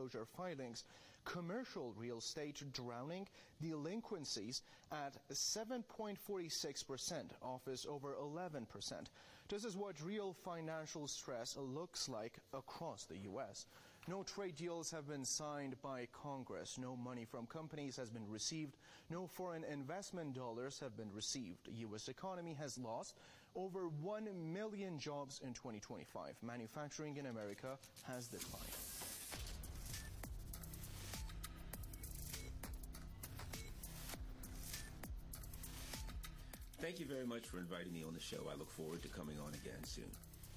foreclosure filings, commercial real estate drowning, delinquencies at 7.46%, office over 11%. This is what real financial stress looks like across the U.S. No trade deals have been signed by Congress. No money from companies has been received. No foreign investment dollars have been received. The U.S. economy has lost over 1 million jobs in 2025. Manufacturing in America has declined. Thank you very much for inviting me on the show. I look forward to coming on again soon.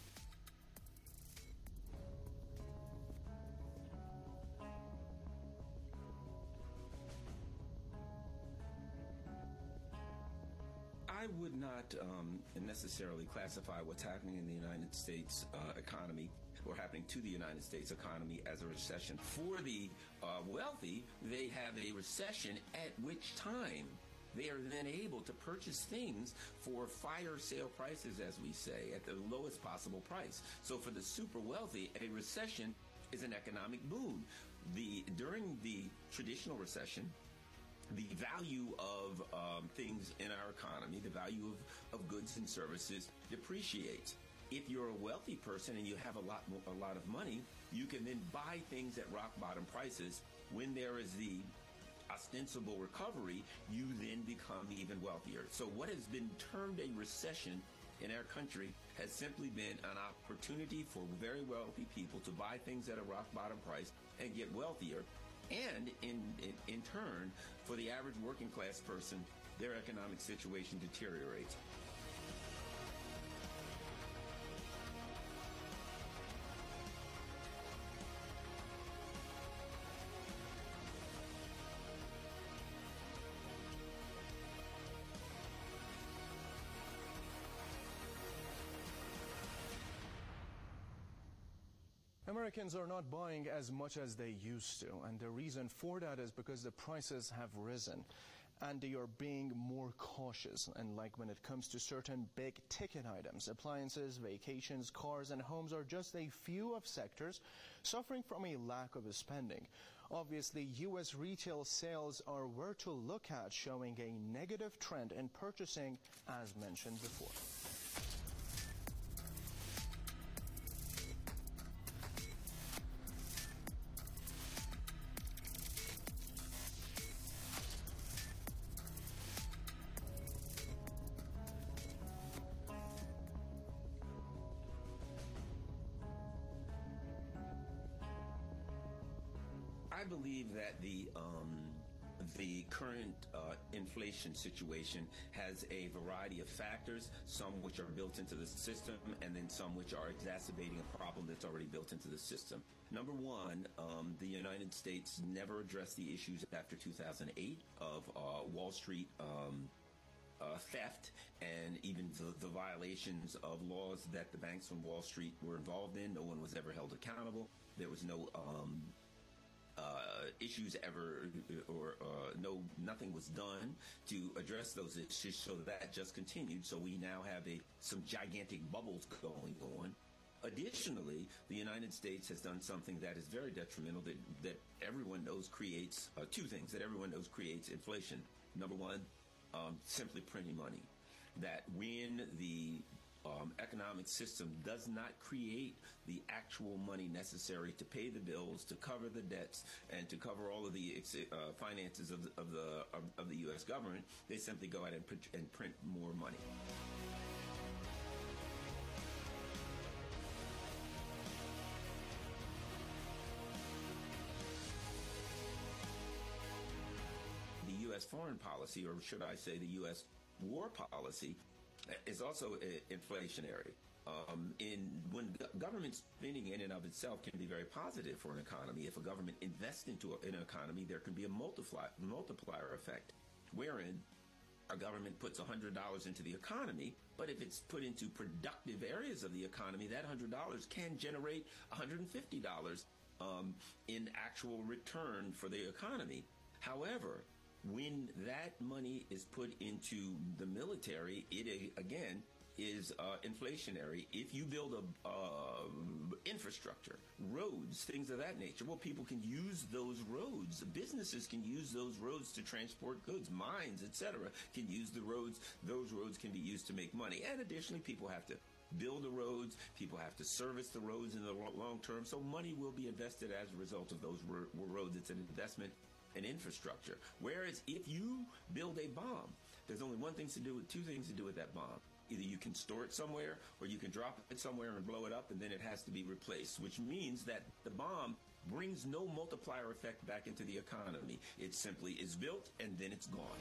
I would not necessarily classify what's happening in the United States economy or happening to the United States economy as a recession. For the wealthy, they have a recession at which time they are then able to purchase things for fire sale prices, as we say, at the lowest possible price. So for the super wealthy, a recession is an economic boon. During the traditional recession, the value of things in our economy, the value of goods and services depreciates. If you're a wealthy person and you have a lot of money, you can then buy things at rock bottom prices. When there is the ostensible recovery, you then become even wealthier. So what has been termed a recession in our country has simply been an opportunity for very wealthy people to buy things at a rock bottom price and get wealthier. And in turn, for the average working class person, their economic situation deteriorates. Americans are not buying as much as they used to, and the reason for that is because the prices have risen and they are being more cautious. And like when it comes to certain big ticket items, appliances, vacations, cars, and homes are just a few of sectors suffering from a lack of spending. Obviously, U.S. retail sales are where to look at, showing a negative trend in purchasing, as mentioned before. I believe that the current inflation situation has a variety of factors, some which are built into the system and then some which are exacerbating a problem that's already built into the system. Number one, the United States never addressed the issues after 2008 of Wall Street theft and even the violations of laws that the banks on Wall Street were involved in. No one was ever held accountable. There was no issues ever, or nothing was done to address those issues, so that just continued. So we now have some gigantic bubbles going on. Additionally, the United States has done something that is very detrimental that everyone knows creates two things that everyone knows creates inflation. Number one, simply printing money. That when the economic system does not create the actual money necessary to pay the bills, to cover the debts, and to cover all of the finances of the U.S. government, they simply go out and print more money. The U.S. foreign policy, or should I say the U.S. war policy, is also inflationary. When government spending in and of itself can be very positive for an economy, if a government invests into an economy, there can be a multiplier effect, wherein a government puts $100 into the economy, but if it's put into productive areas of the economy, that $100 can generate $150 in actual return for the economy. However, when that money is put into the military, it again is inflationary. If you build infrastructure, roads, things of that nature. Well, people can use those roads. Businesses can use those roads to transport goods. Mines, etc., can use the roads. Those roads can be used to make money. And additionally, people have to build the roads. People have to service the roads in the long term. So money will be invested as a result of those roads. It's an investment in infrastructure. Whereas if you build a bomb, there's only two things to do with that bomb. Either you can store it somewhere or you can drop it somewhere and blow it up, and then it has to be replaced, which means that the bomb brings no multiplier effect back into the economy. It simply is built and then it's gone.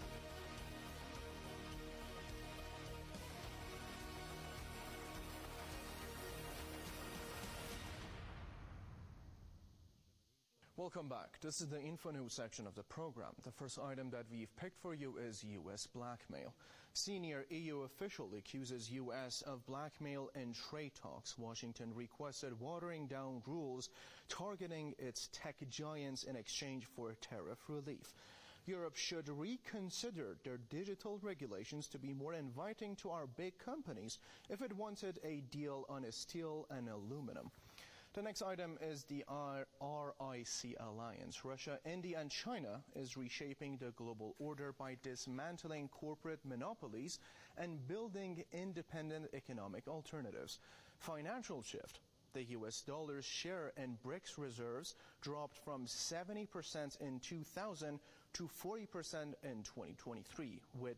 Welcome back. This is the Info News section of the program. The first item that we've picked for you is U.S. blackmail. Senior EU official accuses U.S. of blackmail in trade talks. Washington requested watering down rules targeting its tech giants in exchange for tariff relief. Europe should reconsider their digital regulations to be more inviting to our big companies if it wanted a deal on steel and aluminum. The next item is the RIC alliance. Russia, India, and China is reshaping the global order by dismantling corporate monopolies and building independent economic alternatives. Financial shift. The U.S. dollar's share in BRICS reserves dropped from 70% in 2000 to 40% in 2023, with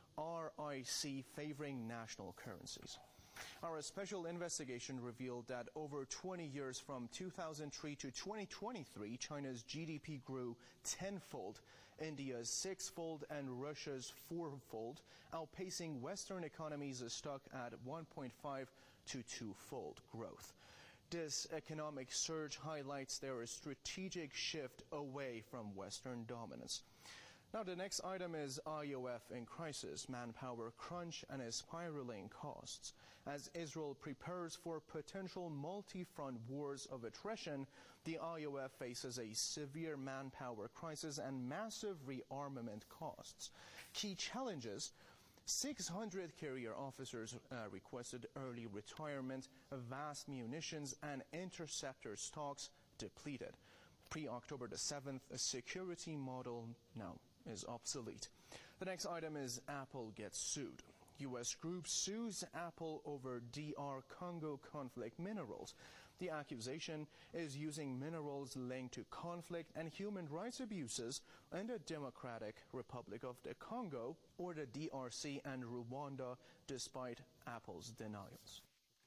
RIC favoring national currencies. Our special investigation revealed that over 20 years from 2003 to 2023, China's GDP grew tenfold, India's sixfold, and Russia's fourfold, outpacing Western economies stuck at 1.5 to twofold growth. This economic surge highlights their strategic shift away from Western dominance. Now, the next item is IOF in crisis, manpower crunch, and spiraling costs. As Israel prepares for potential multi-front wars of attrition, the IOF faces a severe manpower crisis and massive rearmament costs. Key challenges: 600 carrier officers requested early retirement, vast munitions and interceptor stocks depleted. Pre-October the 7th, a security model now is obsolete. The next item is Apple gets sued. U.S. group sues Apple over DR Congo conflict minerals. The accusation is using minerals linked to conflict and human rights abuses in the Democratic Republic of the Congo, or the DRC, and Rwanda, despite Apple's denials.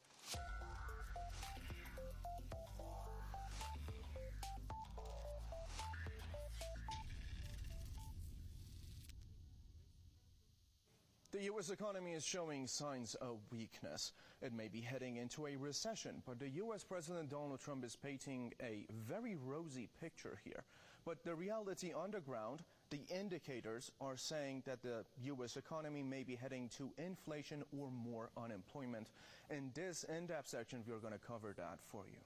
The U.S. economy is showing signs of weakness. It may be heading into a recession, but the U.S. President Donald Trump is painting a very rosy picture here. But the reality on the ground, the indicators are saying that the U.S. economy may be heading to inflation or more unemployment. In this in-depth section, we're going to cover that for you.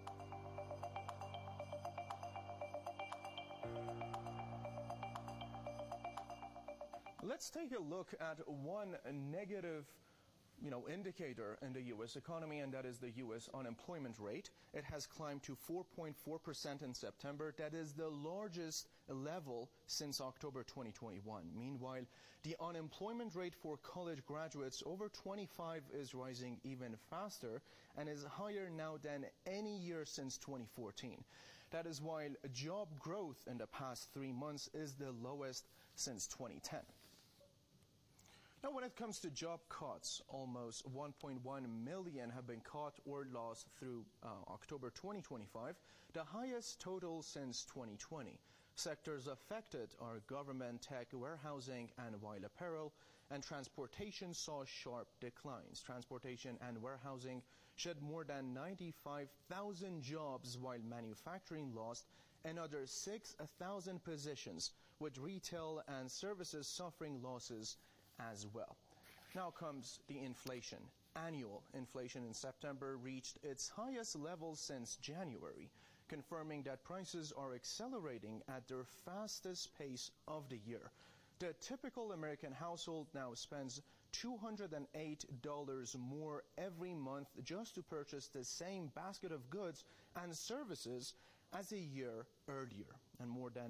Let's take a look at one negative indicator in the U.S. economy, and that is the U.S. unemployment rate. It has climbed to 4.4% in September. That is the largest level since October 2021. Meanwhile, the unemployment rate for college graduates over 25 is rising even faster and is higher now than any year since 2014. That is while job growth in the past 3 months is the lowest since 2010. Now, when it comes to job cuts, almost 1.1 million have been cut or lost through October 2025, the highest total since 2020. Sectors affected are government, tech, warehousing, and while apparel and transportation saw sharp declines. Transportation and warehousing shed more than 95,000 jobs, while manufacturing lost another 6,000 positions, with retail and services suffering losses as well. Now comes the inflation. Annual inflation in September reached its highest level since January, confirming that prices are accelerating at their fastest pace of the year. The typical American household now spends $208 more every month just to purchase the same basket of goods and services as a year earlier, and more than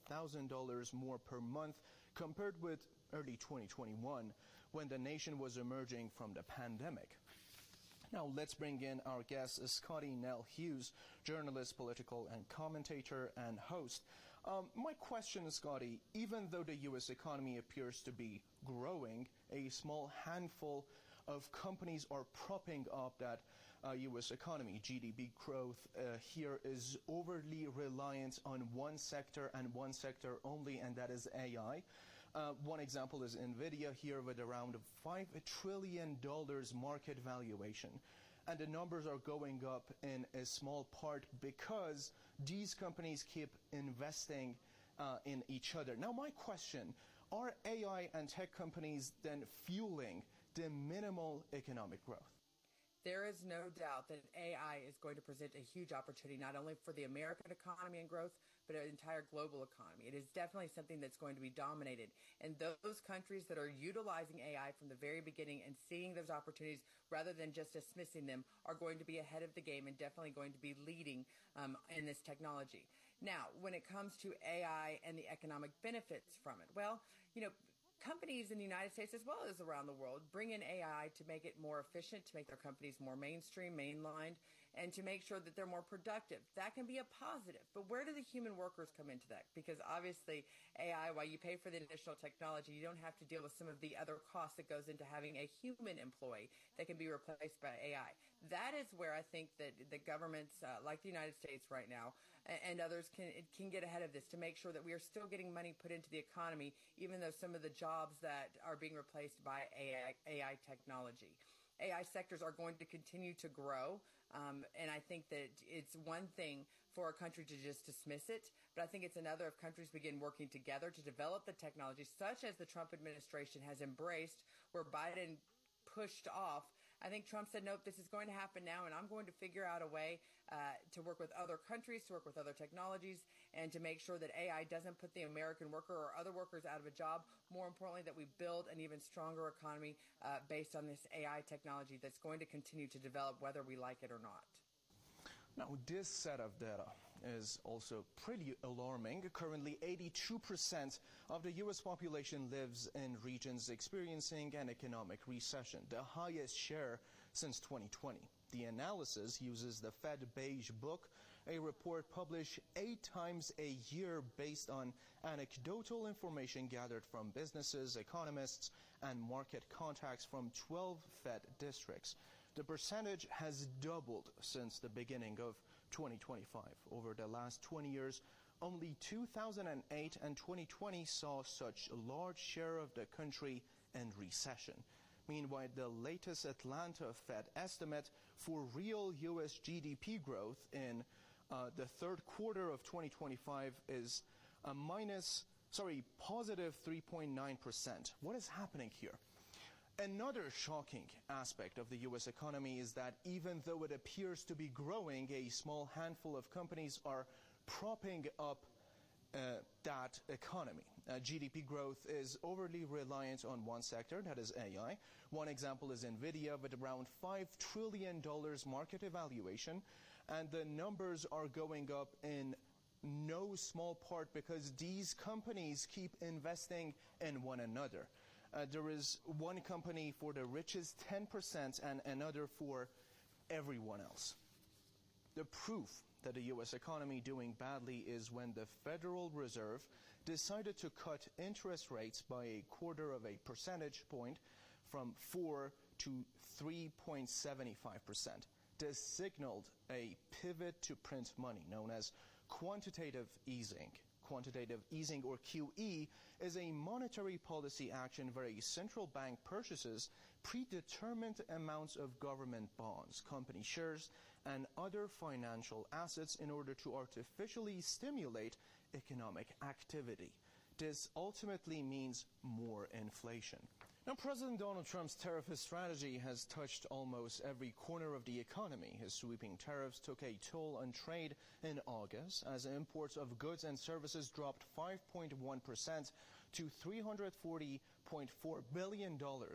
$1,000 more per month compared with early 2021, when the nation was emerging from the pandemic. Now let's bring in our guest, Scottie Nell Hughes, journalist, political and commentator and host. My question, Scottie, even though the U.S. economy appears to be growing, a small handful of companies are propping up that U.S. economy. GDP growth here is overly reliant on one sector and one sector only, and that is AI. One example is NVIDIA here with around $5 trillion market valuation. And the numbers are going up in a small part because these companies keep investing in each other. Now, my question, are AI and tech companies then fueling the minimal economic growth? There is no doubt that AI is going to present a huge opportunity, not only for the American economy and growth, but an entire global economy. It is definitely something that's going to be dominated. And those countries that are utilizing AI from the very beginning and seeing those opportunities rather than just dismissing them are going to be ahead of the game and definitely going to be leading in this technology. Now, when it comes to AI and the economic benefits from it, well, companies in the United States as well as around the world bring in AI to make it more efficient, to make their companies more mainstream, mainlined, and to make sure that they're more productive. That can be a positive. But where do the human workers come into that? Because obviously AI, while you pay for the additional technology, you don't have to deal with some of the other costs that goes into having a human employee that can be replaced by AI. That is where I think that the governments like the United States right now and others can get ahead of this to make sure that we are still getting money put into the economy, even though some of the jobs that are being replaced by AI technology. AI sectors are going to continue to grow, and I think that it's one thing for a country to just dismiss it, but I think it's another if countries begin working together to develop the technology, such as the Trump administration has embraced, where Biden pushed off. I think Trump said, nope, this is going to happen now, and I'm going to figure out a way to work with other countries, to work with other technologies, and to make sure that AI doesn't put the American worker or other workers out of a job. More importantly, that we build an even stronger economy based on this AI technology that's going to continue to develop whether we like it or not. Now, this set of data is also pretty alarming. Currently, 82% of the U.S. population lives in regions experiencing an economic recession, the highest share since 2020. The analysis uses the Fed Beige Book, a report published 8 times a year based on anecdotal information gathered from businesses, economists, and market contacts from 12 Fed districts. The percentage has doubled since the beginning of 2025. Over the last 20 years, only 2008 and 2020 saw such a large share of the country in recession. Meanwhile, the latest Atlanta Fed estimate for real U.S. GDP growth in the third quarter of 2025 is positive 3.9%. What is happening here? Another shocking aspect of the U.S. economy is that even though it appears to be growing, a small handful of companies are propping up that economy. GDP growth is overly reliant on one sector, that is AI. One example is NVIDIA with around $5 trillion market evaluation, and the numbers are going up in no small part because these companies keep investing in one another. There is one company for the richest 10% and another for everyone else. The proof that the U.S. economy doing badly is when the Federal Reserve decided to cut interest rates by 0.25 percentage point from 4 to 3.75%. This signaled a pivot to print money known as quantitative easing. Quantitative easing, or QE, is a monetary policy action where a central bank purchases predetermined amounts of government bonds, company shares, and other financial assets in order to artificially stimulate economic activity. This ultimately means more inflation. Now, President Donald Trump's tariff strategy has touched almost every corner of the economy. His sweeping tariffs took a toll on trade in August as imports of goods and services dropped 5.1% to $340.4 billion.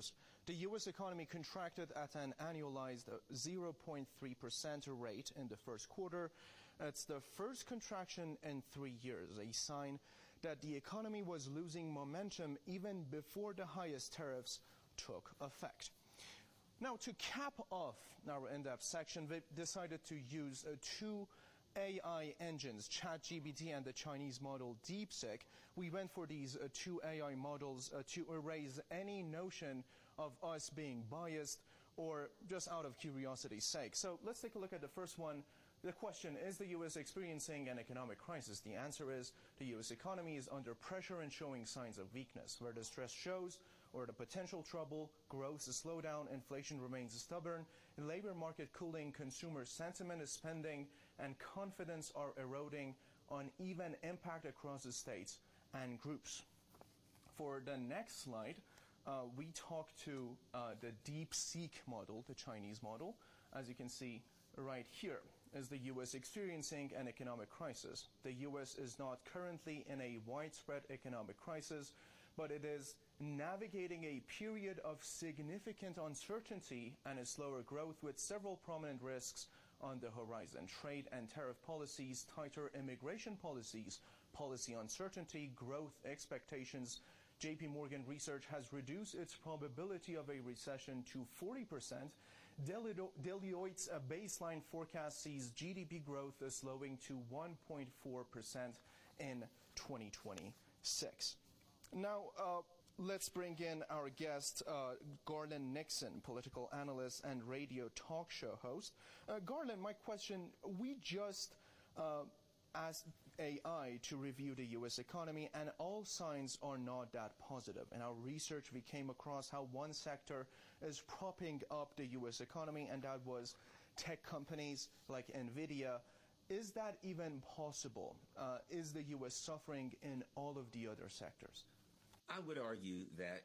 The U.S. economy contracted at an annualized 0.3% rate in the first quarter. It's the first contraction in 3 years, a sign that the economy was losing momentum even before the highest tariffs took effect. Now, to cap off our in-depth section, we decided to use two AI engines, ChatGPT and the Chinese model DeepSeek. We went for these two AI models to erase any notion of us being biased or just out of curiosity's sake. So let's take a look at the first one. The question, is the U.S. experiencing an economic crisis? The answer is the U.S. economy is under pressure and showing signs of weakness. Where the stress shows or the potential trouble, growth is slowdown, inflation remains stubborn, labor market cooling, consumer sentiment is spending, and confidence are eroding, uneven impact across the states and groups. For the next slide, we talk to the DeepSeek model, the Chinese model. As you can see right here, is the U.S. experiencing an economic crisis? The U.S. is not currently in a widespread economic crisis, but it is navigating a period of significant uncertainty and a slower growth with several prominent risks on the horizon. Trade and tariff policies, tighter immigration policies, policy uncertainty, growth expectations. JP Morgan Research has reduced its probability of a recession to 40%. Deloitte's baseline forecast sees GDP growth slowing to 1.4% in 2026. Now, let's bring in our guest, Garland Nixon, political analyst and radio talk show host. Garland, my question, we just asked AI to review the U.S. economy, and all signs are not that positive. In our research, we came across how one sector is propping up the U.S. economy, and that was tech companies like NVIDIA. Is that even possible? Is the U.S. suffering in all of the other sectors? I would argue that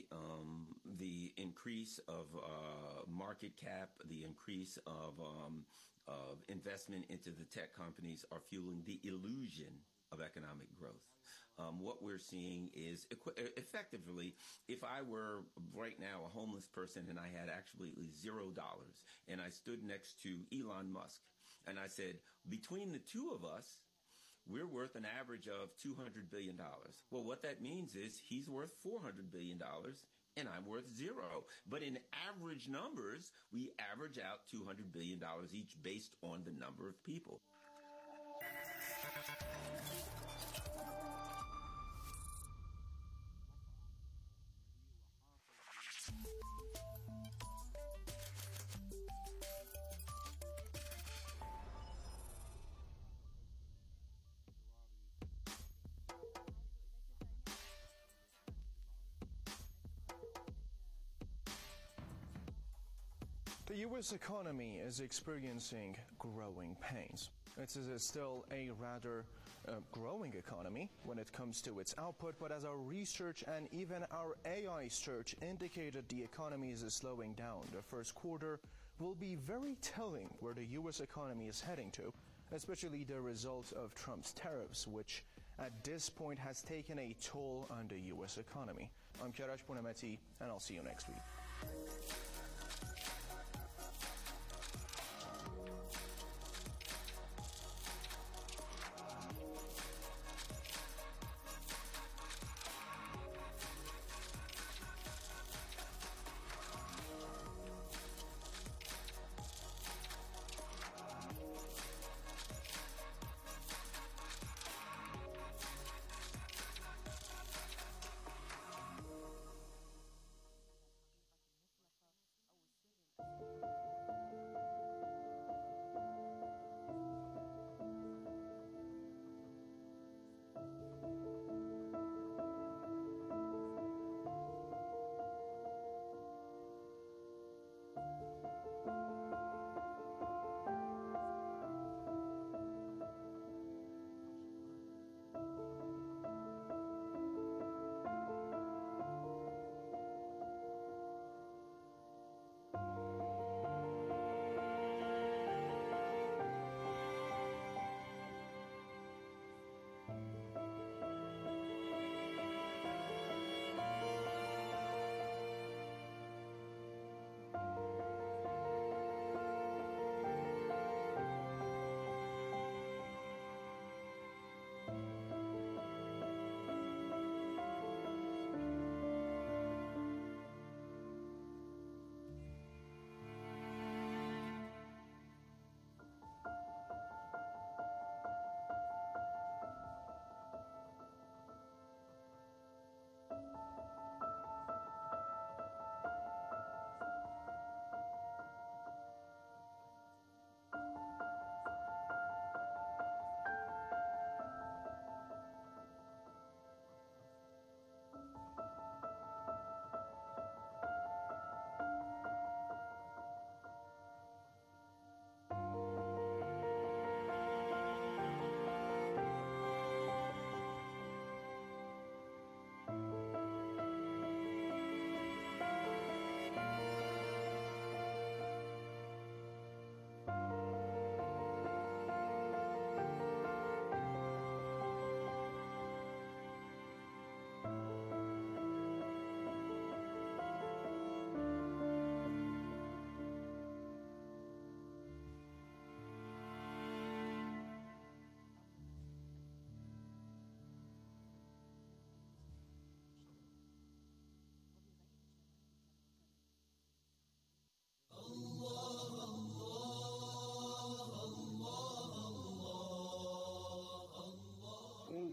the increase of market cap, the increase of investment into the tech companies are fueling the illusion of economic growth. What we're seeing is effectively, if I were right now a homeless person and I had actually $0 and I stood next to Elon Musk and I said, between the two of us, we're worth an average of $200 billion. Well, what that means is he's worth $400 billion and I'm worth $0. But in average numbers, we average out $200 billion each based on the number of people. The U.S. economy is experiencing growing pains. It is still a rather growing economy when it comes to its output, but as our research and even our AI search indicated, the economy is slowing down. The first quarter will be very telling where the U.S. economy is heading to, especially the result of Trump's tariffs, which at this point has taken a toll on the U.S. economy. I'm Kiarash Punameti, and I'll see you next week.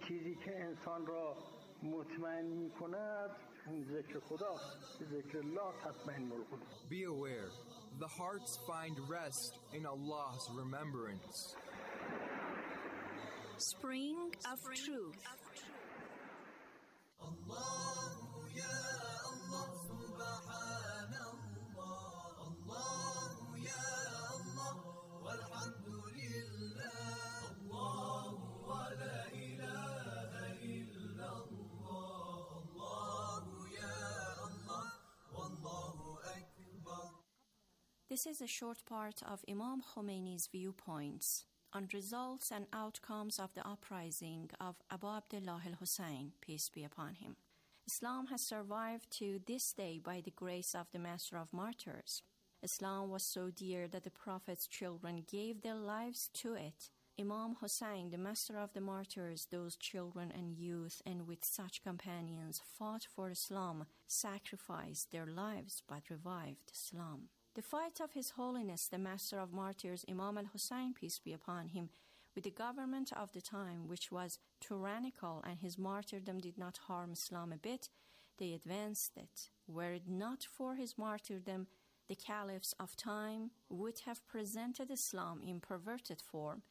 چیزی که انسان را مطمئن می‌کند ذکر خدا، ذکر الله تطمئن القلوب. Be aware, the hearts find rest in Allah's remembrance. Spring of Truth. This is a short part of Imam Khomeini's viewpoints on results and outcomes of the uprising of Abu Abdullah al-Hussein, peace be upon him. Islam has survived to this day by the grace of the Master of Martyrs. Islam was so dear that the Prophet's children gave their lives to it. Imam Hussein, the Master of the Martyrs, those children and youth, and with such companions, fought for Islam, sacrificed their lives, but revived Islam. The fight of His Holiness, the Master of Martyrs, Imam al-Hussein, peace be upon him, with the government of the time, which was tyrannical, and his martyrdom did not harm Islam a bit, they advanced it. Were it not for his martyrdom, the caliphs of time would have presented Islam in perverted form.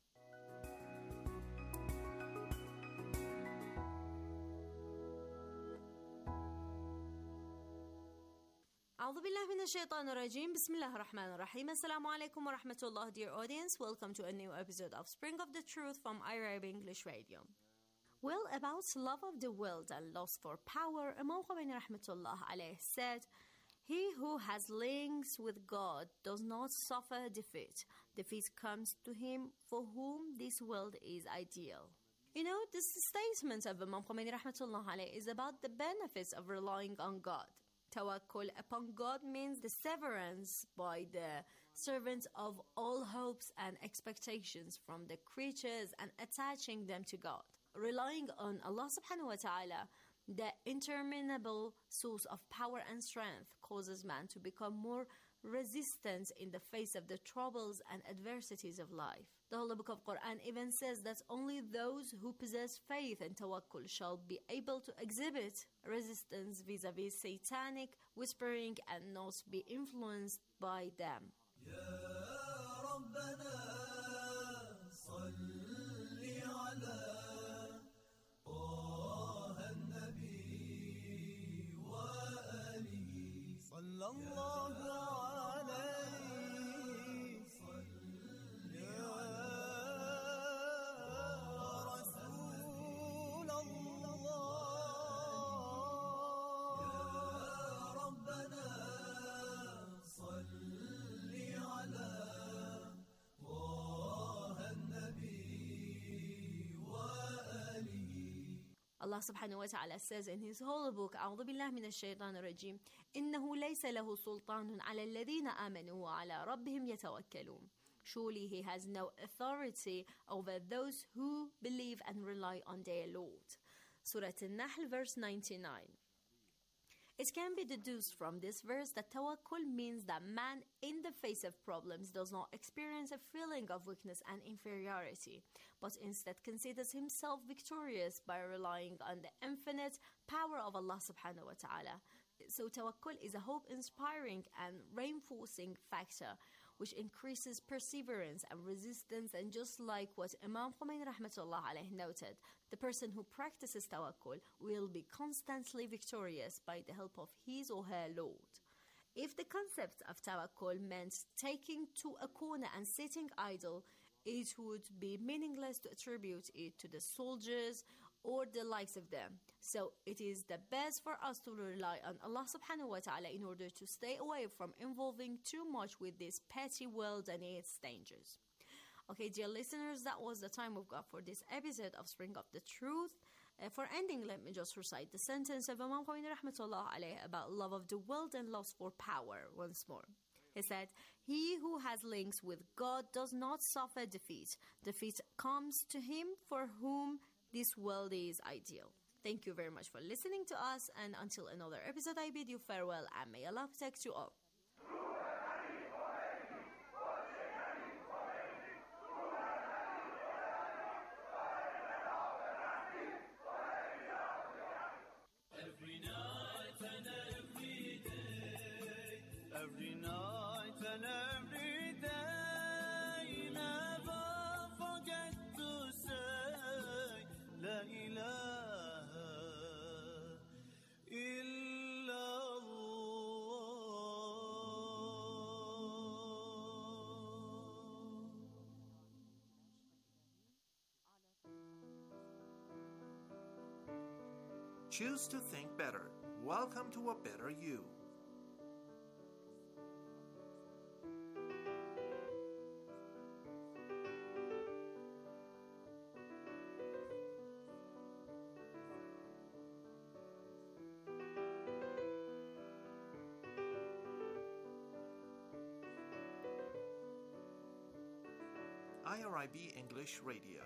أعوذ بالله من الشيطان الرجيم. بسم الله الرحمن الرحيم. Assalamu alaikum wa rahmatullah, dear audience. Welcome to a new episode of Spring of the Truth from Arab English Radio. Well, about love of the world and lust for power, Imam Khomeini rahmatullah alayh said, "He who has links with God does not suffer defeat. Defeat comes to him for whom this world is ideal." You know, this statement of Imam Khomeini rahmatullah alayh is about the benefits of relying on God. Tawakkul upon God means the severance by the servants of all hopes and expectations from the creatures and attaching them to God. Relying on Allah subhanahu wa ta'ala, the interminable source of power and strength, causes man to become more resistant in the face of the troubles and adversities of life. The Holy Book of Quran even says that only those who possess faith and tawakkul shall be able to exhibit resistance vis-a-vis satanic whispering and not be influenced by them. Allah subhanahu wa ta'ala says in His holy book, أعوذ بالله من الشيطان الرجيم, إنه ليس له سلطان على الذين آمنوا وعلى ربهم يتوكلون. Surely He has no authority over those who believe and rely on their Lord. Surah An-Nahl, verse 99. It can be deduced from this verse that tawakkul means that man in the face of problems does not experience a feeling of weakness and inferiority, but instead considers himself victorious by relying on the infinite power of Allah subhanahu wa ta'ala. So tawakkul is a hope-inspiring and reinforcing factor which increases perseverance and resistance, and just like what Imam Khomeini rahmatullah alayhi noted, the person who practices tawakkul will be constantly victorious by the help of his or her Lord. If the concept of tawakkul meant taking to a corner and sitting idle, it would be meaningless to attribute it to the soldiers or the likes of them. So it is the best for us to rely on Allah subhanahu wa ta'ala in order to stay away from involving too much with this petty world and its dangers. Okay, dear listeners, that was the time we've got for this episode of Spring of the Truth. For ending, let me just recite the sentence of Imam Khomeini rahmatullah alayhi about love of the world and lust for power once more. He said, "He who has links with God does not suffer defeat. Defeat comes to him for whom this world is ideal." Thank you very much for listening to us, and until another episode, I bid you farewell, and may Allah protect you all. Choose to think better. Welcome to a better you. IRIB English Radio.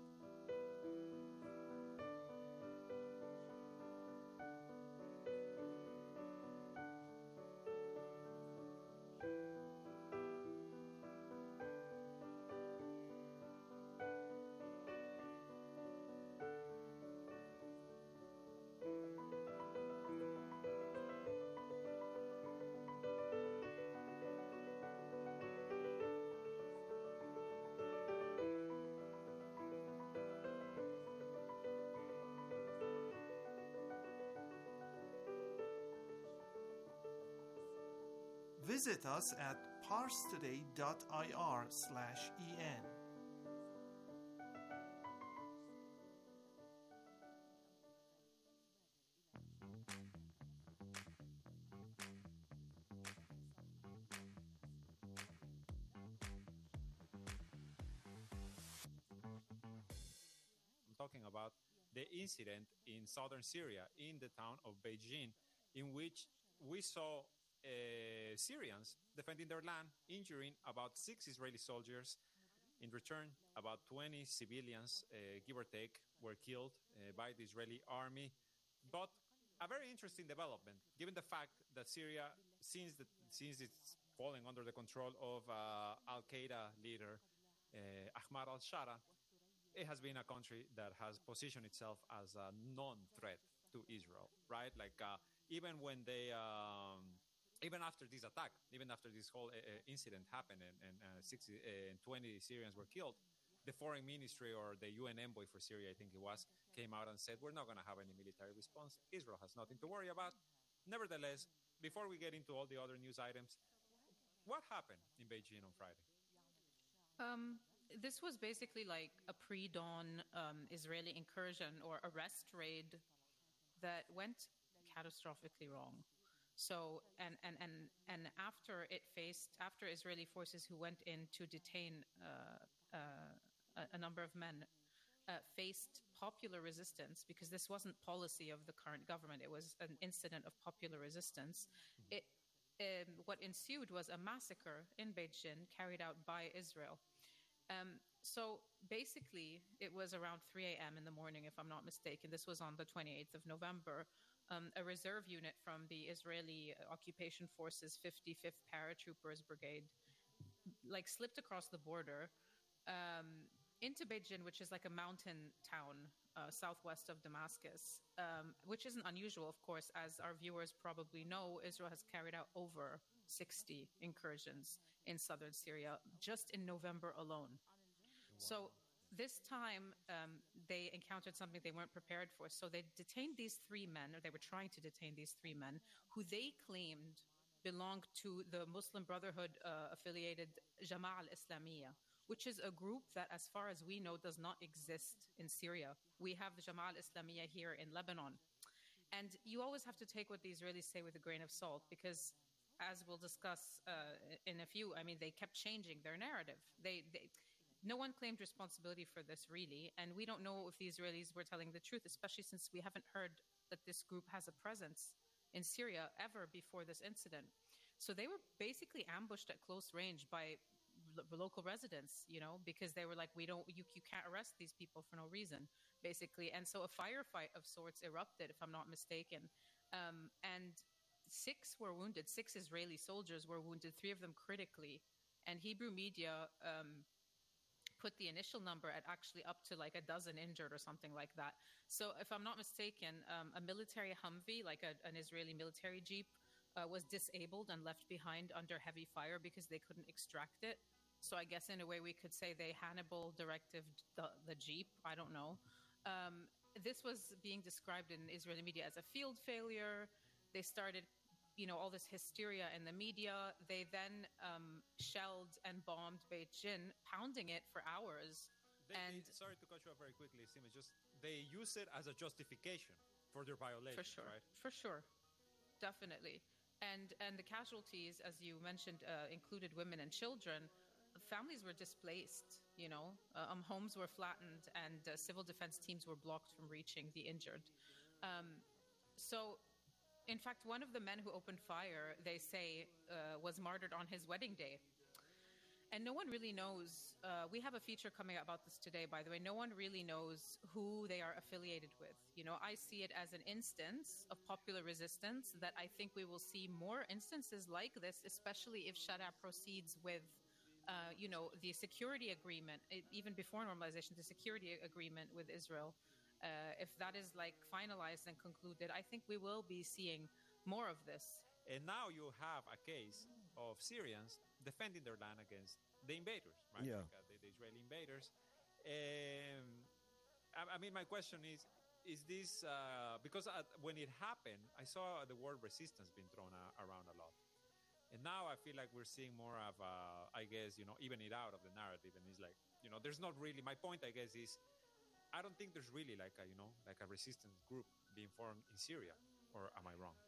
Visit us at parstoday.ir/en. I'm talking about the incident in southern Syria, in the town of Beijing, in which we saw Syrians defending their land, injuring about 6 Israeli soldiers. In return, about 20 civilians, give or take, were killed by the Israeli army. But a very interesting development, given the fact that Syria, since it's falling under the control of Al-Qaeda leader Ahmad al-Shara, it has been a country that has positioned itself as a non-threat to Israel, right? Like even when they... even after this attack, even after this whole incident happened and 20 Syrians were killed, the foreign ministry or the UN envoy for Syria, I think it was, came out and said, we're not going to have any military response. Israel has nothing to worry about. Nevertheless, before we get into all the other news items, what happened in Beijing on Friday? This was basically like a pre-dawn Israeli incursion or arrest raid that went catastrophically wrong. So, and after Israeli forces who went in to detain a number of men faced popular resistance, because this wasn't policy of the current government, it was an incident of popular resistance. What ensued was a massacre in Beijing carried out by Israel. So basically, it was around 3 a.m. in the morning, if I'm not mistaken. This was on the 28th of November. A reserve unit from the Israeli occupation forces 55th Paratroopers Brigade slipped across the border into Beijing, which is like a mountain town southwest of Damascus, which isn't unusual, of course. As our viewers probably know, Israel has carried out over 60 incursions in southern Syria just in November alone. So this time, they encountered something they weren't prepared for. So they detained these 3 men, or they were trying to detain these 3 men, who they claimed belonged to the Muslim Brotherhood affiliated Jama'a al-Islamiyya, which is a group that, as far as we know, does not exist in Syria. We have the Jama'a al-Islamiyya here in Lebanon. And you always have to take what the Israelis say with a grain of salt, because as we'll discuss in a few, I mean, they kept changing their narrative. No one claimed responsibility for this, really, and we don't know if the Israelis were telling the truth, especially since we haven't heard that this group has a presence in Syria ever before this incident. So they were basically ambushed at close range by local residents, because they were like, you can't arrest these people for no reason, basically. And so a firefight of sorts erupted, if I'm not mistaken. And 6 were wounded. 6 Israeli soldiers were wounded, 3 of them critically. And Hebrew media put the initial number at actually up to like a dozen injured or something like that. So if I'm not mistaken, a military Humvee, like an Israeli military jeep, was disabled and left behind under heavy fire because they couldn't extract it. So I guess in a way we could say they Hannibal directed the jeep. I don't know. This was being described in Israeli media as a field failure. They started all this hysteria in the media. They then shelled and bombed Beijing, pounding it for hours. Sorry to cut you off very quickly, Sima. They use it as a justification for their violations, For sure. right? For sure. Definitely. And the casualties, as you mentioned, included women and children. Families were displaced, homes were flattened, and civil defense teams were blocked from reaching the injured. So, in fact, one of the men who opened fire, they say, was martyred on his wedding day. And no one really knows. We have a feature coming out about this today, by the way. No one really knows who they are affiliated with. I see it as an instance of popular resistance that I think we will see more instances like this, especially if Sharia proceeds with, the security agreement, even before normalization, the security agreement with Israel. If that is finalized and concluded, I think we will be seeing more of this. And now you have a case of Syrians defending their land against the invaders, right? Yeah. The Israeli invaders. I mean, my question is this, because when it happened, I saw the word resistance being thrown around a lot. And now I feel like we're seeing more of, I guess, even it out of the narrative. And it's like, there's not really, my point, I guess, is I don't think there's really like a resistance group being formed in Syria, or am I wrong?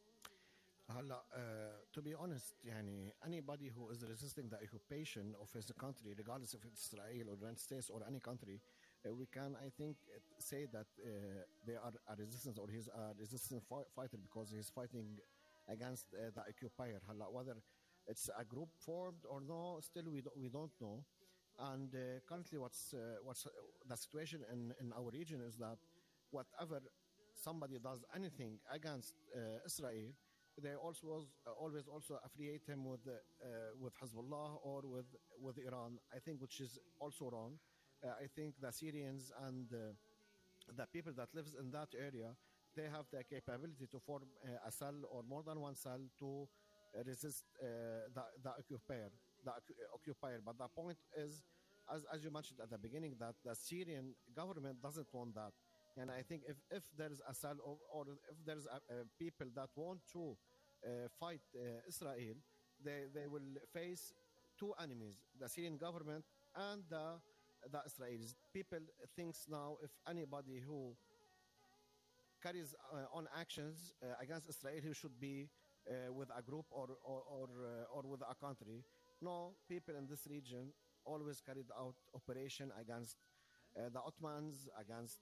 To be honest, anybody who is resisting the occupation of his country, regardless if it's Israel or the United States or any country, we can, I think, say that they are a resistance, or he's a resistance fighter, because he's fighting against the occupier. Whether it's a group formed or no, still we don't know. And currently, what's the situation in our region is that whatever somebody does anything against Israel, they always also affiliate him with Hezbollah or with Iran. I think, which is also wrong. I think the Syrians and the people that lives in that area, they have the capability to form a cell or more than one cell to resist the occupier. But the point is, as you mentioned at the beginning, that the Syrian government doesn't want that. And I think if there is a cell or if there is people that want to fight Israel, they will face two enemies: the Syrian government and the Israelis. People thinks now if anybody who carries on actions against Israel, he should be with a group or with a country. No, people in this region always carried out operation against the Ottomans, against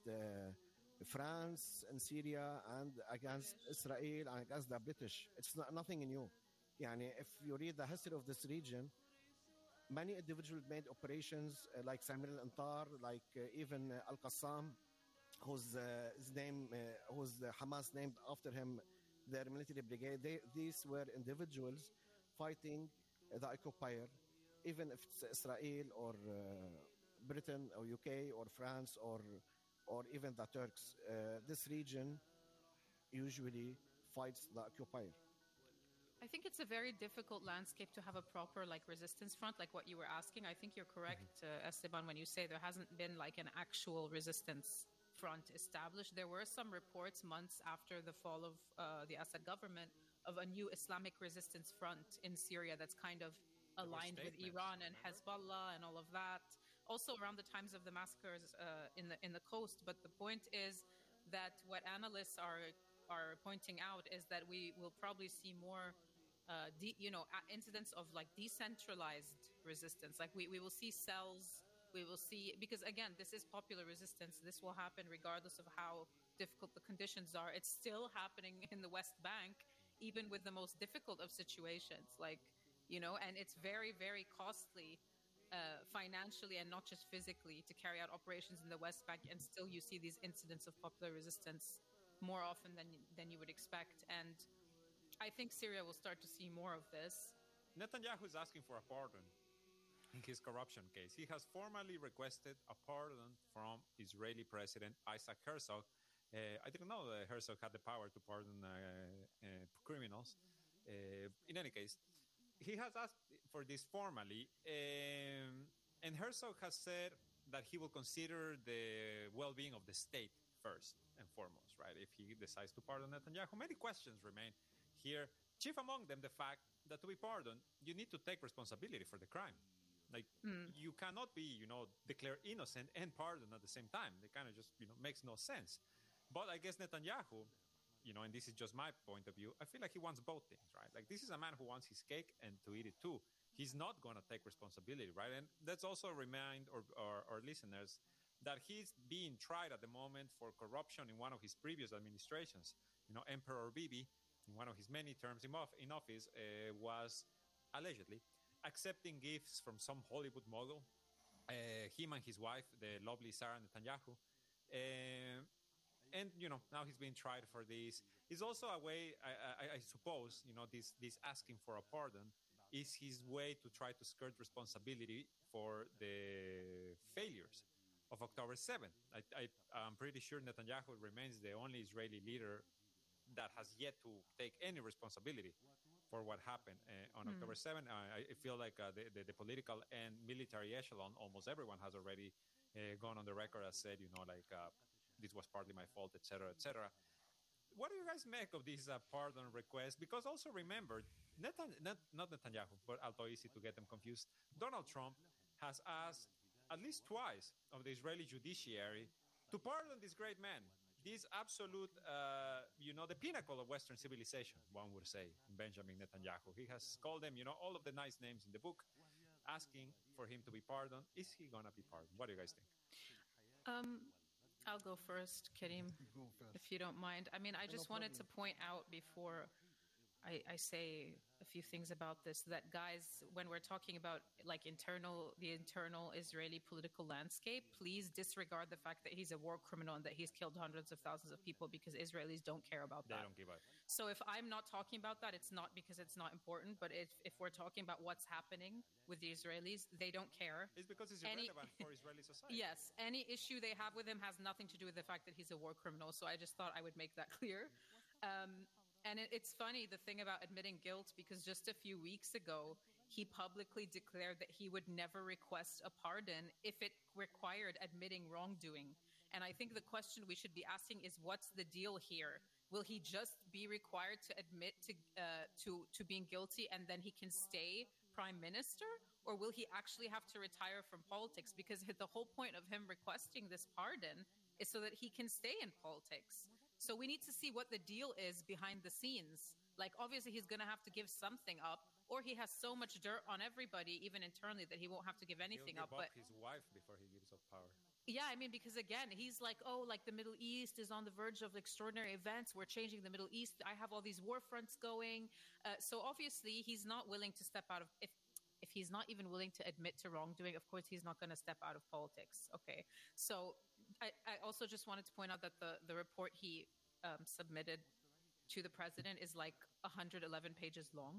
France and Syria, and against Israel and against the British. It's nothing new. If you read the history of this region, many individuals made operations like Samir al-Antar, like even Al-Qassam, whose Hamas named after him their military brigade. These were individuals fighting the occupier, even if it's Israel or Britain or UK or France or even the Turks. This region usually fights the occupier. I think it's a very difficult landscape to have a proper resistance front, like what you were asking. I think you're correct, Esteban, when you say there hasn't been an actual resistance front established. There were some reports months after the fall of the Assad government of a new Islamic resistance front in Syria that's kind of aligned with Iran and Hezbollah and all of that. Also around the times of the massacres in the coast. But the point is that what analysts are pointing out is that we will probably see more incidents of decentralized resistance. We will see cells. We will see, because again, this is popular resistance. This will happen regardless of how difficult the conditions are. It's still happening in the West Bank, even with the most difficult of situations. And it's very, very costly financially and not just physically to carry out operations in the West Bank. And still you see these incidents of popular resistance more often than you would expect. And I think Syria will start to see more of this. Netanyahu is asking for a pardon in his corruption case. He has formally requested a pardon from Israeli President Isaac Herzog. I didn't know that Herzog had the power to pardon criminals. In any case, he has asked for this formally, and Herzog has said that he will consider the well-being of the state first and foremost, right? If he decides to pardon Netanyahu, many questions remain here. Chief among them, the fact that to be pardoned, you need to take responsibility for the crime. You cannot be, declared innocent and pardoned at the same time. It kind of just, makes no sense. But I guess Netanyahu, and this is just my point of view, I feel like he wants both things, right? Like, this is a man who wants his cake and to eat it too. He's not going to take responsibility, right? And let's also remind our listeners that he's being tried at the moment for corruption in one of his previous administrations. Emperor Bibi, in one of his many terms in office, was allegedly accepting gifts from some Hollywood mogul, him and his wife, the lovely Sarah Netanyahu. And now he's being tried for this. It's also a way, I suppose, this asking for a pardon is his way to try to skirt responsibility for the failures of October 7th. I'm pretty sure Netanyahu remains the only Israeli leader that has yet to take any responsibility for what happened on October 7th. I feel like the political and military echelon, almost everyone has already gone on the record and said, this was partly my fault, etc., etc. What do you guys make of this pardon request? Because also remember, not Netanyahu, but Al-Toisi, to get them confused, Donald Trump has asked at least twice of the Israeli judiciary to pardon this great man, this absolute, the pinnacle of Western civilization, one would say, Benjamin Netanyahu. He has called them, all of the nice names in the book, asking for him to be pardoned. Is he going to be pardoned? What do you guys think? I'll go first, Karim, if you don't mind. I mean, I just wanted to point out before I say a few things about this, that guys, when we're talking about the internal Israeli political landscape, please disregard the fact that he's a war criminal and that he's killed hundreds of thousands of people, because Israelis don't care about that. They don't give up. So if I'm not talking about that, it's not because it's not important, but if we're talking about what's happening with the Israelis, they don't care. It's because it's irrelevant for Israeli society. Yes, any issue they have with him has nothing to do with the fact that he's a war criminal. So I just thought I would make that clear. And it's funny, the thing about admitting guilt, because just a few weeks ago, he publicly declared that he would never request a pardon if it required admitting wrongdoing. And I think the question we should be asking is, what's the deal here? Will he just be required to admit to being guilty and then he can stay prime minister? Or will he actually have to retire from politics? Because the whole point of him requesting this pardon is so that he can stay in politics. So we need to see what the deal is behind the scenes. Like, obviously, he's going to have to give something up, or he has so much dirt on everybody, even internally, that he won't have to give anything up. But his wife before he gives up power. Yeah, I mean, because again, he's like, the Middle East is on the verge of extraordinary events. We're changing the Middle East. I have all these war fronts going. So obviously, he's not willing to step out of... If he's not even willing to admit to wrongdoing, of course, he's not going to step out of politics. Okay. So I also just wanted to point out that the report he submitted to the president is 111 pages long.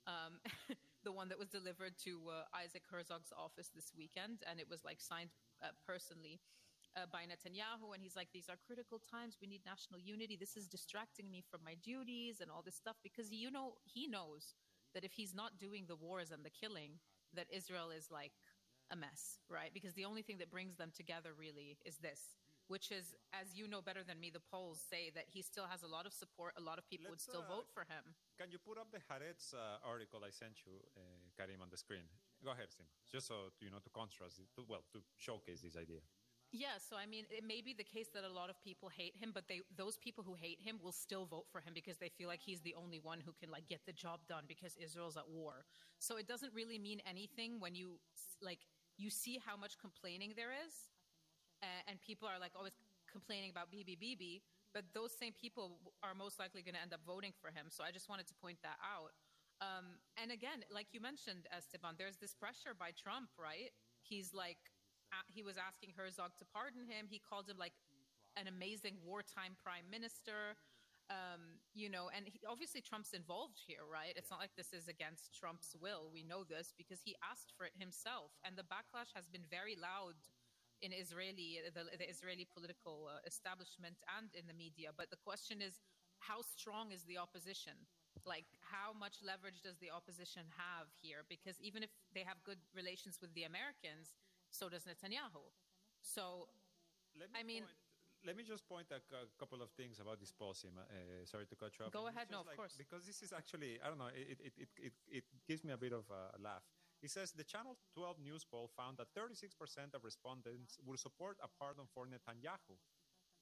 The one that was delivered to Isaac Herzog's office this weekend, and it was signed personally by Netanyahu. And he's like, these are critical times. We need national unity. This is distracting me from my duties and all this stuff, because he knows that if he's not doing the wars and the killing, that Israel is a mess, right? Because the only thing that brings them together really is this, which is, as you know better than me, the polls say that he still has a lot of support. A lot of people would still vote for him. Can you put up the Haaretz article I sent you, Karim, on the screen? Go ahead, Sim. Just so, to contrast, to showcase this idea. Yeah, so I mean, it may be the case that a lot of people hate him, but those people who hate him will still vote for him because they feel like he's the only one who can get the job done because Israel's at war. So it doesn't really mean anything when you see how much complaining there is, and people are always complaining about Bibi, but those same people are most likely going to end up voting for him. So I just wanted to point that out. And again, like you mentioned, Esteban, there's this pressure by Trump, right? He's he was asking Herzog to pardon him. He called him an amazing wartime prime minister, and obviously Trump's involved here, right? It's not like this is against Trump's will. We know this because he asked for it himself. And the backlash has been very loud in the Israeli political establishment and in the media. But the question is, how strong is the opposition? How much leverage does the opposition have here? Because even if they have good relations with the Americans, so does Netanyahu. So, let me just point a couple of things about this poll, Sima. Sorry to cut you off. Go ahead, no, of course. Because this is actually, I don't know, it gives me a bit of a laugh. It says the Channel 12 news poll found that 36% of respondents would support a pardon for Netanyahu.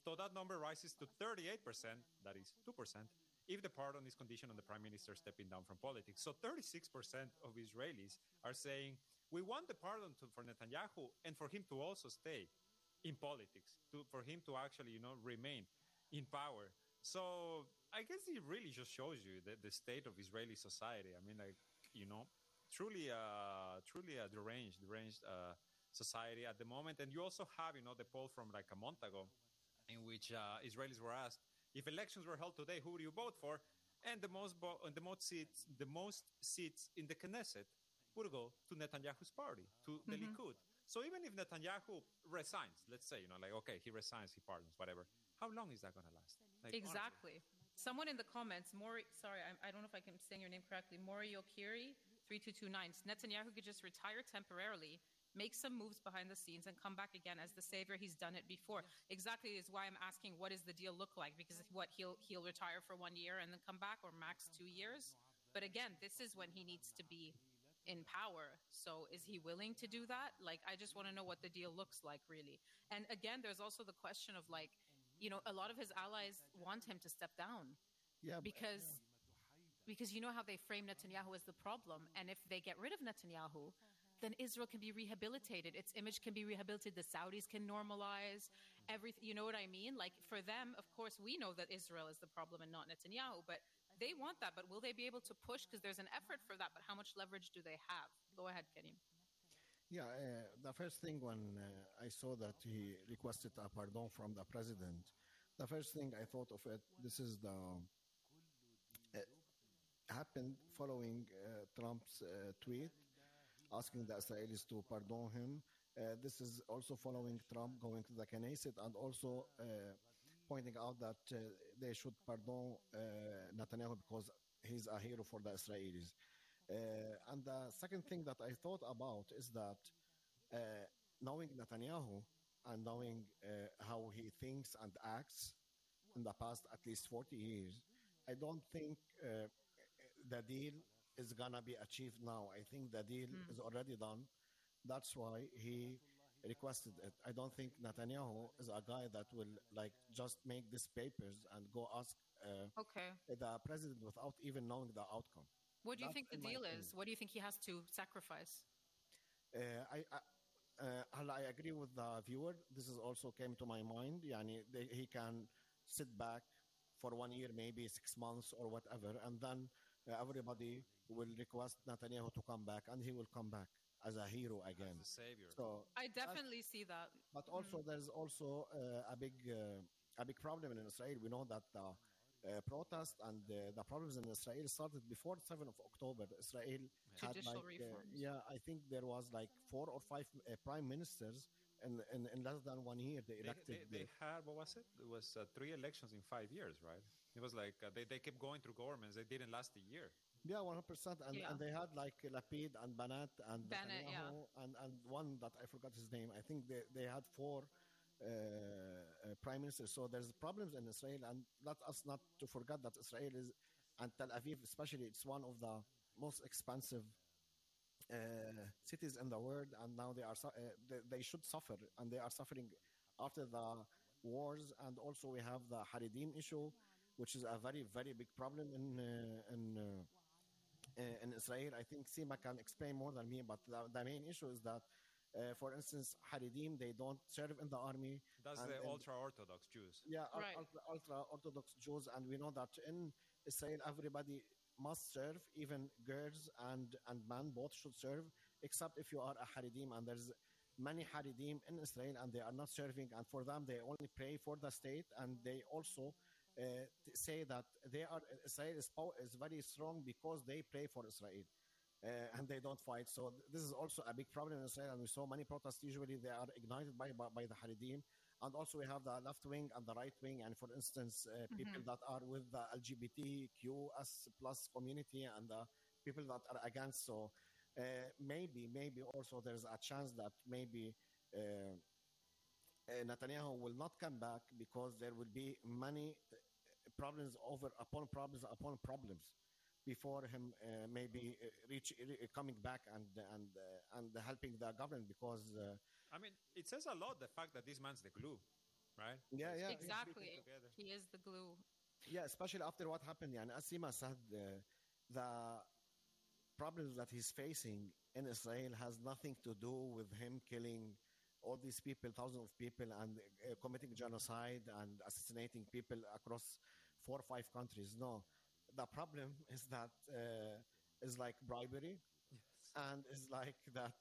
So that number rises to 38%, that is 2%, if the pardon is conditioned on the prime minister stepping down from politics. So 36% of Israelis are saying, we want the pardon for Netanyahu and for him to also stay in politics, for him to actually, remain in power. So I guess it really just shows you the state of Israeli society. I mean, truly a deranged society at the moment. And you also have, the poll from like a month ago in which Israelis were asked, if elections were held today, who would you vote for? And the most seats in the Knesset would go to Netanyahu's party, to the Likud. So even if Netanyahu resigns, let's say, okay, he resigns, he pardons, whatever. How long is that going to last? Exactly. Honestly. Someone in the comments, I don't know if I'm saying your name correctly, Mori Yokiri, 3229. Netanyahu could just retire temporarily, make some moves behind the scenes, and come back again as the savior. He's done it before. Exactly is why I'm asking, what does the deal look like? Because he'll retire for 1 year and then come back, or max 2 years. But again, this is when he needs to be in power. So is he willing to do that? I just want to know what the deal looks like, really. And again, there's also the question of a lot of his allies want him to step down. Yeah, because you know how they frame Netanyahu as the problem. And if they get rid of Netanyahu, then Israel can be rehabilitated. Its image can be rehabilitated. The Saudis can normalize everything. You know what I mean? For them, of course, we know that Israel is the problem and not Netanyahu, but they want that. But will they be able to push? Because there's an effort for that. But how much leverage do they have? Go ahead, Karim. Yeah, the first thing when I saw that he requested a pardon from the president, the first thing I thought of it, this is happened following Trump's tweet asking the Israelis to pardon him. This is also following Trump going to the Knesset and also pointing out that they should pardon Netanyahu because he's a hero for the Israelis. And the second thing that I thought about is that knowing Netanyahu and knowing how he thinks and acts in the past at least 40 years, I don't think the deal is going to be achieved now. I think the deal is already done. That's why he requested it. I don't think Netanyahu is a guy that will just make these papers and go ask the president without even knowing the outcome. What do you think the deal is? What do you think he has to sacrifice? I agree with the viewer. This is also came to my mind. He can sit back for 1 year, maybe 6 months or whatever, and then everybody will request Netanyahu to come back, and he will come back as a hero again. As a savior. So I definitely see that. But also there's also a big problem in Israel. We know that the protest and the problems in Israel started before 7th of October. Israel had judicial reforms. I think there was 4 or 5 prime ministers in less than 1 year they elected. They had, what was it? It was 3 elections in 5 years, right? It was they kept going through governments. They didn't last a year. Yeah, 100%. And they had Lapid and Banat and Netanyahu and one that I forgot his name. I think they had 4 prime ministers. So there's problems in Israel, and let us not to forget that Israel is, and Tel Aviv especially, it's one of the most expensive cities in the world, and now they should suffer, and they are suffering after the wars. And also we have the Haredim issue, which is a very, very big problem in Israel. I think Sima can explain more than me, but the main issue is that, for instance, Haredim, they don't serve in the army. That's the ultra-Orthodox Jews. Yeah, right. ultra-Orthodox Jews. And we know that in Israel, everybody must serve, even girls and men, both should serve, except if you are a Haredim. And there's many Haredim in Israel, and they are not serving. And for them, they only pray for the state, and they also say that Israel is very strong because they pray for Israel. And they don't fight. So this is also a big problem in Israel, and we saw many protests. Usually they are ignited by the Haredim. And also we have the left wing and the right wing, and for instance, people that are with the LGBTQS plus community and the people that are against. So maybe also there's a chance that maybe Netanyahu will not come back because there will be many problems upon problems before him maybe coming back and helping the government, because I mean, it says a lot, the fact that this man's the glue. right? Yeah. Exactly. He is the glue. Yeah, especially after what happened. And as Sima said, the problems that he's facing in Israel has nothing to do with him killing all these people, thousands of people, and committing genocide and assassinating people across 4 or 5 countries. No, the problem is that is like bribery, and is like that.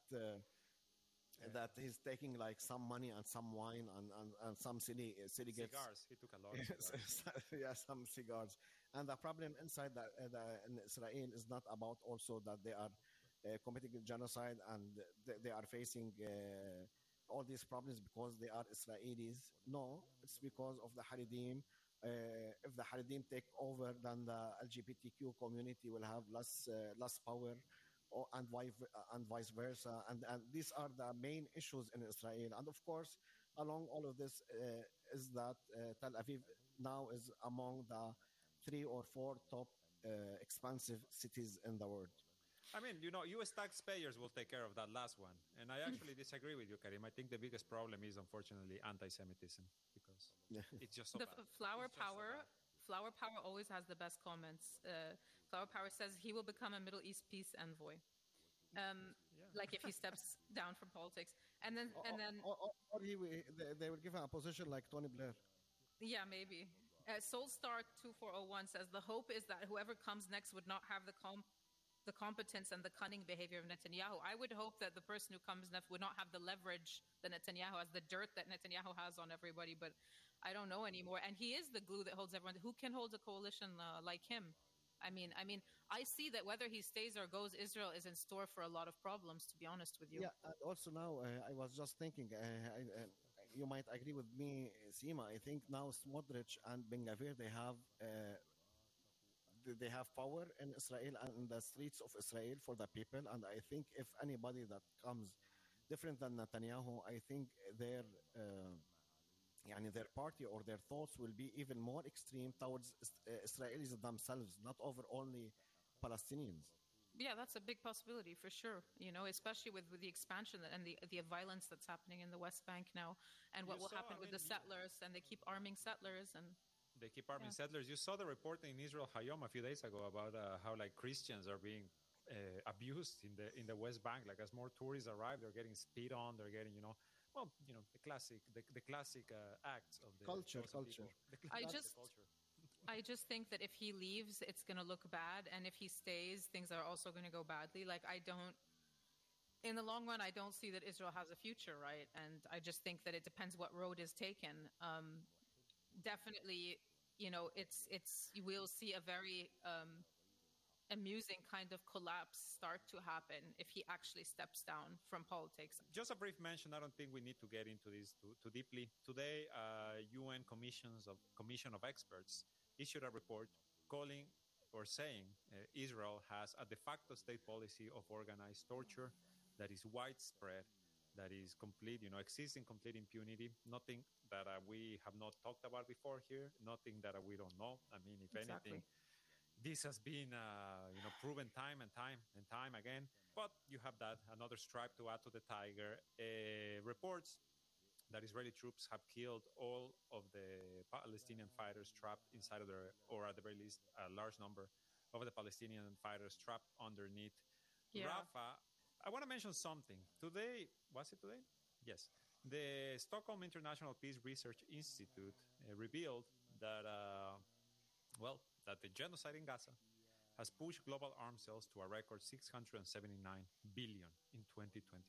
That he's taking like some money and some wine and some city gifts. Cigars. He took a lot of cigars. Yeah, some cigars. And the problem inside in Israel is not about also that they are committing genocide and they are facing all these problems because they are Israelis. No, it's because of the Haredim. If the Haredim take over, then the LGBTQ community will have less power. And vice versa, and these are the main issues in Israel. And of course, along all of this is that Tel Aviv now is among the 3 or 4 top expensive cities in the world. I mean, U.S. taxpayers will take care of that last one. And I actually disagree with you, Karim. I think the biggest problem is, unfortunately, anti-Semitism, because it's just so bad. Flower Power always has the best comments. Flower Power says he will become a Middle East peace envoy. Like if he steps down from politics. And then or they will give him a position like Tony Blair. Yeah, maybe. Soulstar 2401 says the hope is that whoever comes next would not have the competence and the cunning behavior of Netanyahu. I would hope that the person who comes next would not have the leverage that Netanyahu has, the dirt that Netanyahu has on everybody, but I don't know anymore. And he is the glue that holds everyone. Who can hold a coalition like him? I mean, I see that whether he stays or goes, Israel is in store for a lot of problems, to be honest with you. Yeah, and also now, I was just thinking, you might agree with me, Sima. I think now Smotrich and Ben-Gvir, they have power in Israel and in the streets of Israel for the people. And I think if anybody that comes different than Netanyahu, I think their party or their thoughts will be even more extreme towards Israelis themselves, not over only Palestinians. Yeah, that's a big possibility for sure. Especially with the expansion and the violence that's happening in the West Bank now, and what will happen with the settlers, and they keep arming settlers and. They keep arming settlers. You saw the report in Israel Hayom a few days ago about how like Christians are being abused in the West Bank. Like as more tourists arrive, they're getting spit on. They're getting the classic acts of the culture. I just think that if he leaves, it's going to look bad, and if he stays, things are also going to go badly. Like in the long run, I don't see that Israel has a future, right? And I just think that it depends what road is taken. Definitely, we'll see a very amusing kind of collapse start to happen if he actually steps down from politics. Just a brief mention. I don't think we need to get into this too deeply. Today, UN Commission of Experts issued a report calling or saying Israel has a de facto state policy of organized torture that is widespread, that is complete, exists in complete impunity, nothing that we have not talked about before here, nothing that we don't know. I mean, if anything, this has been, proven time and time again. But you have another stripe to add to the tiger. Reports that Israeli troops have killed all of the Palestinian fighters trapped inside of or at the very least, a large number of the Palestinian fighters trapped underneath Rafah. I want to mention something. Today, was it today? Yes. The Stockholm International Peace Research Institute revealed that, that the genocide in Gaza has pushed global arms sales to a record $679 billion in 2024.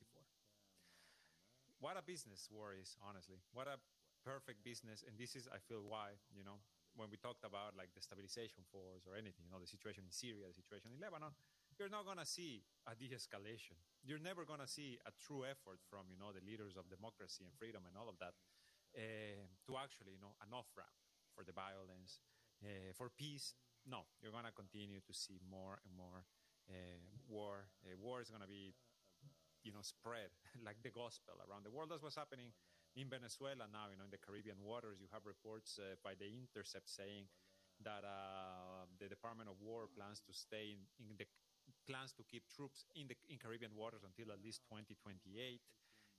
What a business war is, honestly. What a perfect business. And this is, I feel, why, when we talked about like the stabilization force or anything, the situation in Syria, the situation in Lebanon, you're not going to see a de-escalation. You're never going to see a true effort from, the leaders of democracy and freedom and all of that to actually, an off-ramp for the violence, for peace. No, you're going to continue to see more and more war. War is going to be, spread like the gospel around the world. That's what's happening in Venezuela now, in the Caribbean waters. You have reports by The Intercept saying that the Department of War plans to stay plans to keep troops in Caribbean waters until at least 2028.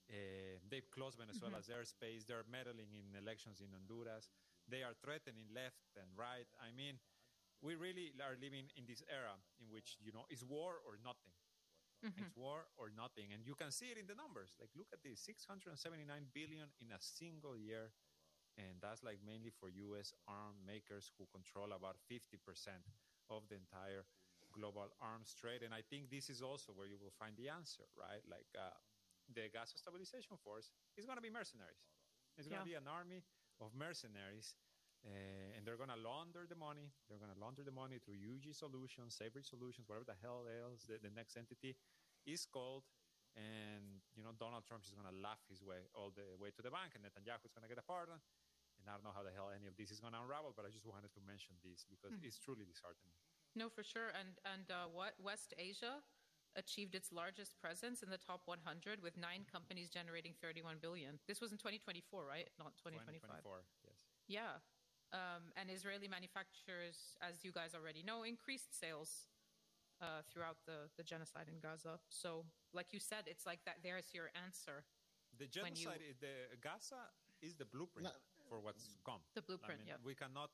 They've closed Venezuela's airspace. They're meddling in elections in Honduras. They are threatening left and right. I mean, we really are living in this era in which, it's war or nothing. It's war or nothing. And you can see it in the numbers. Like, look at this, 679 billion in a single year. And that's like mainly for U.S. arm makers who control about 50% of the entire global arms trade. And I think this is also where you will find the answer, right? Like, the Gaza Stabilization Force is going to be mercenaries. It's going to be an army of mercenaries, and they're going to launder the money. They're going to launder the money through UG Solutions, Savory Solutions, whatever the hell else the next entity is called. And, Donald Trump is going to laugh his way all the way to the bank, and Netanyahu is going to get a pardon. And I don't know how the hell any of this is going to unravel, but I just wanted to mention this because it's truly disheartening. No, for sure. And what West Asia achieved its largest presence in the top 100 with 9 companies generating 31 billion. This was in 2024, right? Not 2025. 2024, yes. Yeah. And Israeli manufacturers, as you guys already know, increased sales throughout the genocide in Gaza. So, like you said, it's like that. There's your answer. The genocide, the Gaza is the blueprint for what's come. The blueprint, yeah. We cannot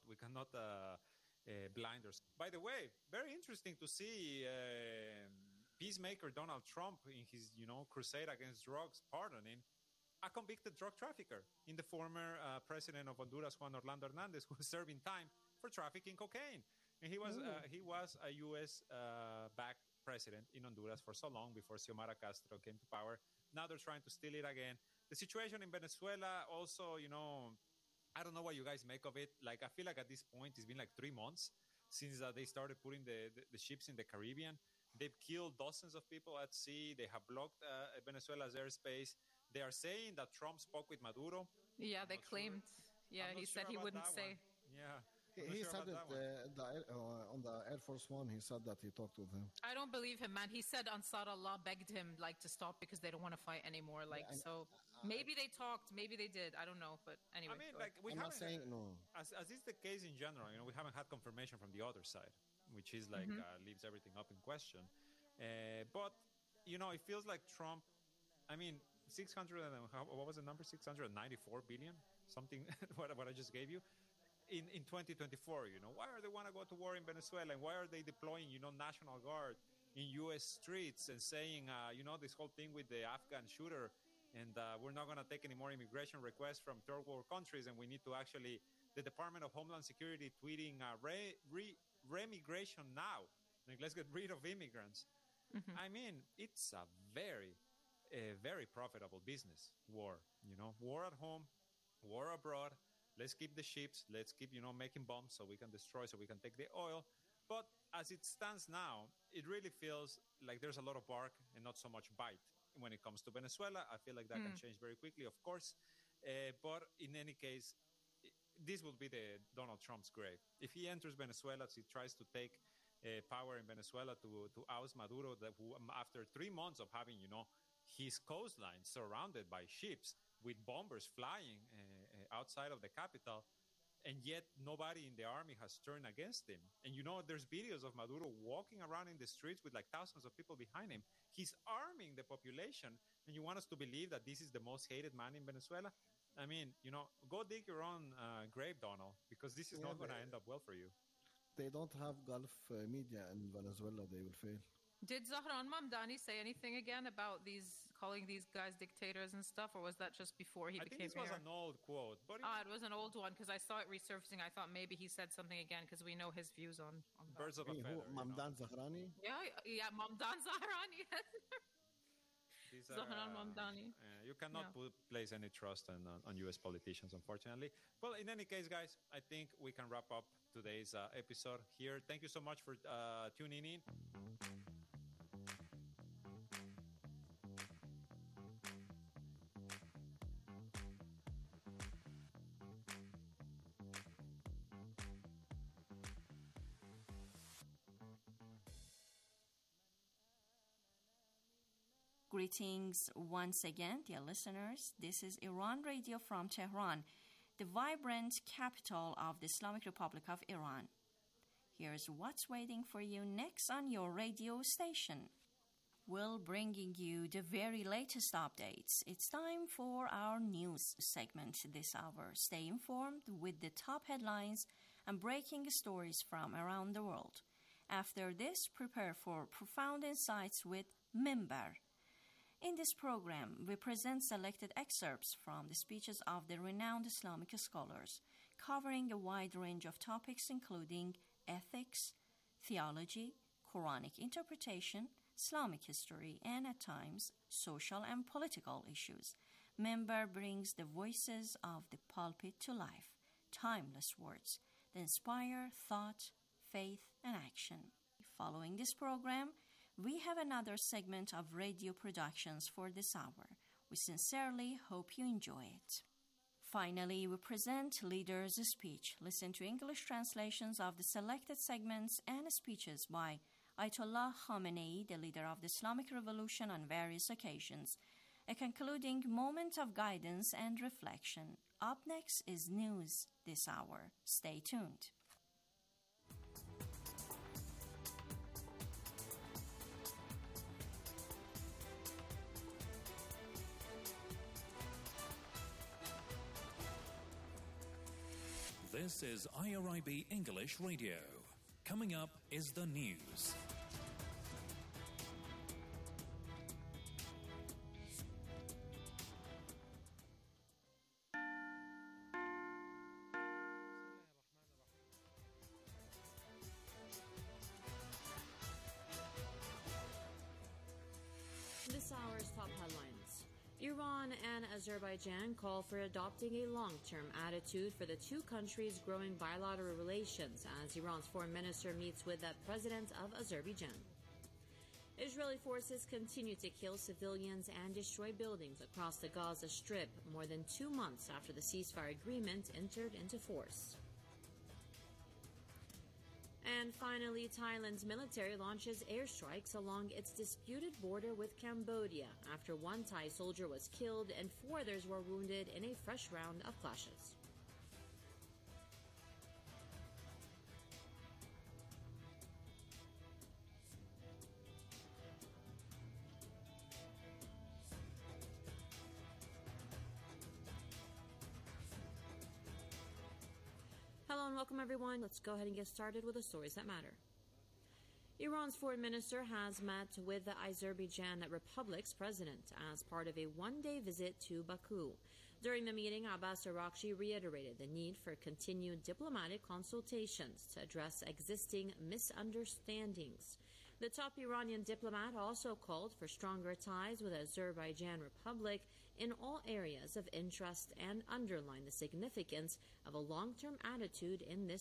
blind ourselves. By the way, very interesting to see peacemaker Donald Trump in his, crusade against drugs, pardoning a convicted drug trafficker in the former president of Honduras, Juan Orlando Hernandez, who was serving time for trafficking cocaine. And he was a U.S. backed president in Honduras for so long before Xiomara Castro came to power. Now they're trying to steal it again. The situation in Venezuela also, I don't know what you guys make of it. Like, I feel like at this point, it's been like 3 months since they started putting the ships in the Caribbean. They've killed dozens of people at sea. They have blocked Venezuela's airspace. They are saying that Trump spoke with Maduro. Yeah, they claimed. Sure. Yeah, he said he wouldn't say. Yeah. He said it on the Air Force One. He said that he talked with him. I don't believe him, man. He said Ansar Allah begged him to stop because they don't want to fight anymore. Maybe they talked, maybe they did. I don't know, but anyway. I mean, I'm not saying no. As is the case in general, we haven't had confirmation from the other side, which is leaves everything up in question. But it feels like Trump. I mean, 600. What was the number? 694 billion. Something. what I just gave you. In 2024, why are they want to go to war in Venezuela, and why are they deploying, National Guard in U.S. streets and saying, this whole thing with the Afghan shooter, and we're not going to take any more immigration requests from third world countries, and we need to actually, the Department of Homeland Security tweeting, remigration now, like, let's get rid of immigrants. I mean, it's a very profitable business, war, war at home, war abroad. Let's keep the ships. Let's keep, making bombs so we can destroy, so we can take the oil. But as it stands now, it really feels like there's a lot of bark and not so much bite when it comes to Venezuela. I feel like that can change very quickly, of course. But in any case, this will be the Donald Trump's grave. If he enters Venezuela, he tries to take power in Venezuela to oust Maduro, who after 3 months of having, his coastline surrounded by ships with bombers flying outside of the capital, and yet nobody in the army has turned against him. And there's videos of Maduro walking around in the streets with like thousands of people behind him. He's arming the population, and you want us to believe that this is the most hated man in Venezuela? I mean, go dig your own grave, Donald, because this is not going to end up well for you. They don't have Gulf media in Venezuela. They will fail. Did Zahran Mamdani say anything again about calling these guys dictators and stuff, or was that just before he became mayor? I think this was an old quote. But it was an old one, because I saw it resurfacing. I thought maybe he said something again, because we know his views on birds of a feather. Mamdan Zahrani? Yeah, Mamdan Zahrani. Zahran Mamdani. You cannot place any trust on U.S. politicians, unfortunately. Well, in any case, guys, I think we can wrap up today's episode here. Thank you so much for tuning in. Greetings once again, dear listeners. This is Iran Radio from Tehran, the vibrant capital of the Islamic Republic of Iran. Here's what's waiting for you next on your radio station. will bringing you the very latest updates. It's time for our news segment this hour. Stay informed with the top headlines and breaking stories from around the world. After this, prepare for profound insights with Minbar. In this program, we present selected excerpts from the speeches of the renowned Islamic scholars, covering a wide range of topics including ethics, theology, Quranic interpretation, Islamic history, and at times, social and political issues. Minbar brings the voices of the pulpit to life, timeless words that inspire thought, faith, and action. Following this program, we have another segment of radio productions for this hour. We sincerely hope you enjoy it. Finally, we present Leader's Speech. Listen to English translations of the selected segments and speeches by Ayatollah Khamenei, the leader of the Islamic Revolution, on various occasions. A concluding moment of guidance and reflection. Up next is news this hour. Stay tuned. This is IRIB English Radio. Coming up is the news. This hour's top headlines. Iran and Azerbaijan call for adopting a long-term attitude for the two countries' growing bilateral relations as Iran's foreign minister meets with the president of Azerbaijan. Israeli forces continue to kill civilians and destroy buildings across the Gaza Strip more than 2 months after the ceasefire agreement entered into force. And finally, Thailand's military launches airstrikes along its disputed border with Cambodia after one Thai soldier was killed and 4 others were wounded in a fresh round of clashes. Hello and welcome everyone. Let's go ahead and get started with the stories that matter. Iran's foreign minister has met with the Azerbaijan Republic's president as part of a one-day visit to Baku. During the meeting, Abbas Araghchi reiterated the need for continued diplomatic consultations to address existing misunderstandings. The top Iranian diplomat also called for stronger ties with the Azerbaijan Republic in all areas of interest and underlined the significance of a long-term attitude in this